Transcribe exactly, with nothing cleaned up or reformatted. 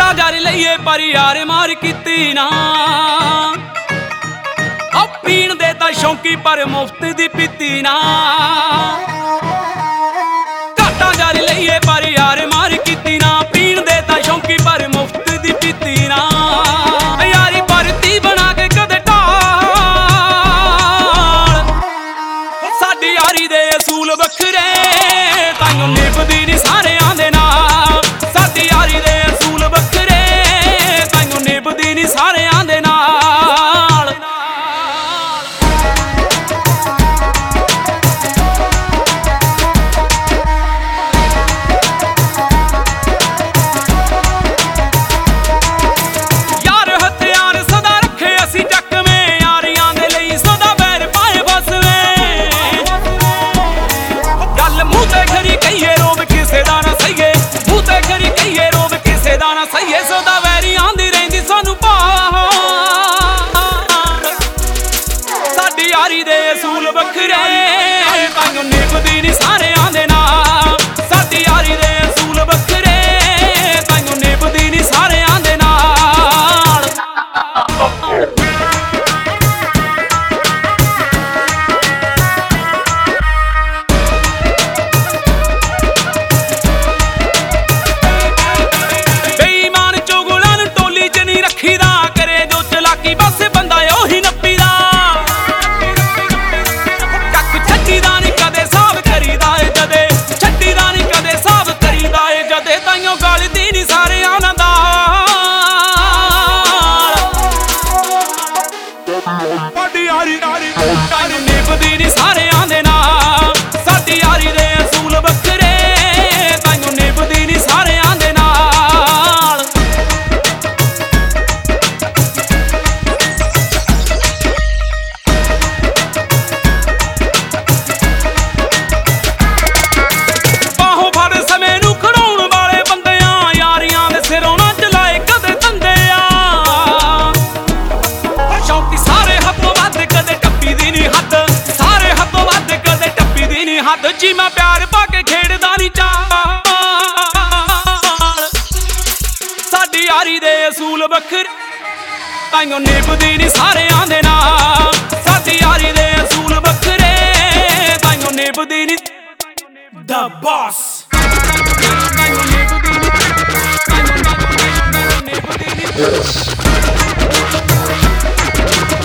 ਘਾਟਾ ਜਰ ਲਈਏ ਪਰ ਯਾਰ ਮਾਰ ਕੀਤੀ ਨਾ। ਉਹ ਪੀਣ ਦੇ ਤਾਂ ਸ਼ੌਂਕੀ ਪਰ ਮੁਫਤ ਦੀ ਪੀਤੀ ਨਾ। ਘਾਟਾ ਜਰ ਲਈਏ ਪਰ ਯਾਰ ਮਾਰ ਕੀਤੀ ਨਾ। ਪੀਣ ਦੇ ਤਾਂ ਸ਼ੌਂਕੀ ਪਰ ਮੁਫਤ ਦੀ ਪੀਤੀ ਨਾ। ਯਾਰੀ ਭਰਤੀ ਬਣਾ ਕੇ ਕਦੇ ਢਾਲ, ਸਾਡੀ ਯਾਰੀ ਦੇ ਅਸੂਲ ਵੱਖਰੇ ਤਾਈਓ ਨਿਭਦੀ ਨੀ ਸਾਰਿਆਂ ਦੇ ਨਾਲ। ਸਾਡੀ ਯਾਰੀ ਦੇ ਅਸੂਲ ਵੱਖਰੇ ਤਾਈਓ ਨਿਭਦੀ ਨੀ ਸਾਰਿਆਂ ਦੇ ਨਾਲ। ਯਾਰ ਹਥਿਆਰ ਸਦਾ ਰੱਖੇ ਅਸੀਂ ਚੱਕਵੇਂ, ਯਾਰੀਆਂ ਦੇ ਲਈ ਸਦਾ ਬੈਰ ਪਾਏ ਫਸਵੇਂ। ਗੱਲ ਮੂੰਹ ਤੇ ਖਰੀ ਕਹੀਏ ਰੋਬ ਕਿਸੇ ਦਾ ਨਾ ਸਹੀਏ, ਮੂੰਹ ਤੇ ਖਰੀ ਕਹੀਏ ਰੋਬ ਕਿਸੇ ਦਾ ਨਾ ਸਹੀਏ। ਸਦਾ ਵੈਰੀਆਂ ਦੀ ਰਹਿੰਦੀ ਸਾਨੂੰ ਭਾਲ, ਸਾਡੀ ਯਾਰੀ ਦੇ ਅਸੂਲ ਵੱਖਰੇ ਤਾਈਓ ਨਿਭਦੀ ਨੀ ਸਾਰਿਆਂ ਦੇ ਨਾਲ। ਸਾਡੀ ਯਾਰੀ ਦੇ ਅਸੂਲ ਵੱਖਰੇ ਤਾਈਓ ਨਿਭਦੀ ਨੀ ਸਾਰਿਆਂ ਦੇ ਨਾਲ। ਬੇਈਮਾਨ ਚੁਗਲਾਂ ਨੂੰ ਟੋਲੀ 'ਚ ਨਹੀਂ ਰੱਖੀਦਾ, ਕਰੇ ਜੋ ਚਲਾਕੀ ਬਸ ਬੰਦਾ ਉਹੀ ਨੱਪੀਦਾ। ਕੱਖ ਛੱਡੀਦਾ ਨੀ ਕਦੇ ਸਾਬ ਕਰੀਦਾ ਏ ਜਦੇ, ਛੱਡੀਦਾ ਨੀ ਕਦੇ ਸਾਬ ਕਰੀਦਾ ਏ ਜਦੇ। ਤਾਈਓ ਗਲਦੀ ਨੀ ਸਾਰਿਆਂ ਨਾਲ ਸਾਡੀ ਯਾਰੀ ਤਾਈਓ ਨਿਭਦੀ ਨੀ ਸਾਰਿਆਂ ਦੇ ਨਾਲ। ਸਾਡੀ ਯਾਰੀ ਦੇ ਅਸੂਲ ਵੱਖਰੇ ਤਾਈਓ ਨਿਭਦੀ ਨੀ ਸਾਰਿਆਂ ਦੇ ਨਾਲ। ਬਾਹੋਂ ਫੜ ਸਮੇਂ ਨੂੰ ਖੜਾਉਣ ਵਾਲੇ ਬੰਦਿਆਂ, ਯਾਰੀਆਂ ਦੇ ਸਿਰੋਂ ਨਾ ਚਲਾਏ ਕਦੇ ਧੰਦੇ ਆ। ਸ਼ੌਂਕੀ ਸਾਰੇ ਹੱਥੋਂ ਵੱਧ ਕਦੇ ਟੱਪੀ ਦੀ ਨੀ ਹੱਦ, ਸਾਰੇ ਹੱਥੋਂ ਵੱਧ ਕਦੇ ਟੱਪੀ ਦੀ ਨੀ ਹੱਦ। ਜੀ ਮੈਂ ਪਿਆਰ ਪਾ ਕੇ ਖੇਡਦਾ ਨੀ ਚਾਲ, ਸਾਡੀ ਯਾਰੀ ਦੇ ਅਸੂਲ ਵੱਖਰੇ ਤਾਈਓ ਨਿਭਦੀ ਨੀ ਸਾਰਿਆਂ ਦੇ ਨਾਲ। ਸਾਡੀ ਯਾਰੀ ਦੇ ਅਸੂਲ ਵੱਖਰੇ ਤਾਈਓ ਨਿਭਦੀ ਨੀ The Boss। ਤਾਈਓ ਨਿਭਦੀ ਨੀ, ਤਾਈਓ ਨਿਭਦੀ ਨੀ।